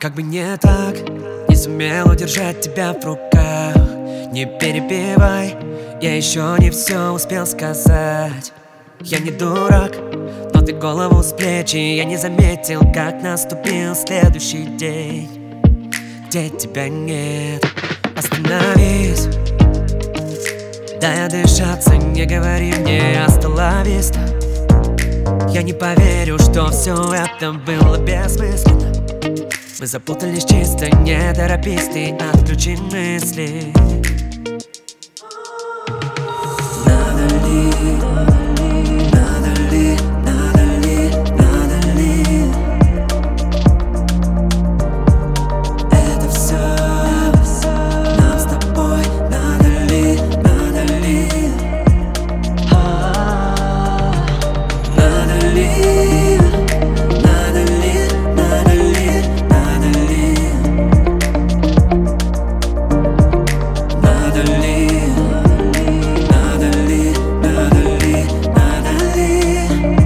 Как бы не так, не сумел удержать тебя в руках. Не перебивай, я еще не все успел сказать. Я не дурак, но ты голову с плеч, и я не заметил, как наступил следующий день, где тебя нет. Остановись, дай отдышаться, не говори мне «остановись». Я не поверю, что все это было бессмысленно. Мы запутались чисто, не торопись, ты отключи мысли. Надо ли, надо ли, надо ли, надо ли это все нам с тобой? Надо ли, надо ли, надо ли, надо ли, надо ли, надо ли, надо ли, надо ли, надо ли, надо ли.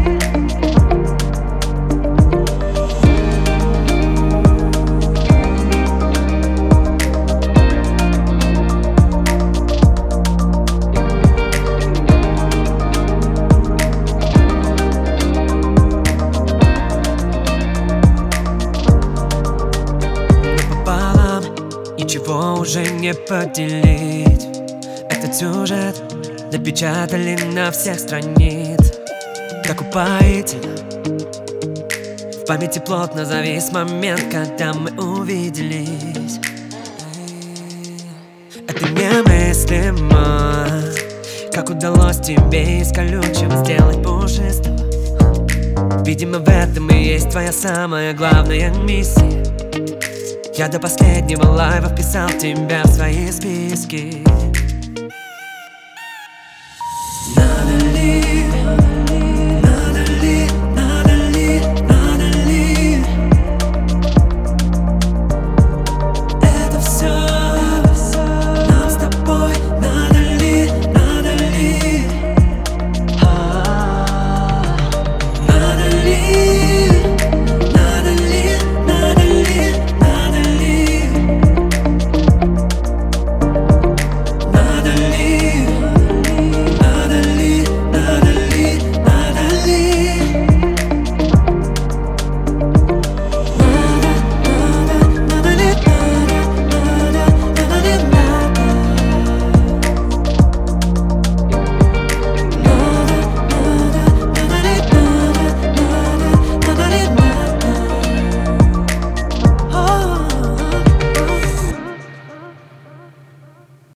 Пополам, ничего уже не поделить. Этот сюжет напечатали на всех страниц. Так упоительно, в памяти плотно завис момент, когда мы увиделись. Это немыслимо, как удалось тебе из колючим сделать пушистого. Видимо, в этом и есть твоя самая главная миссия. Я до последнего лайва вписал тебя в свои списки.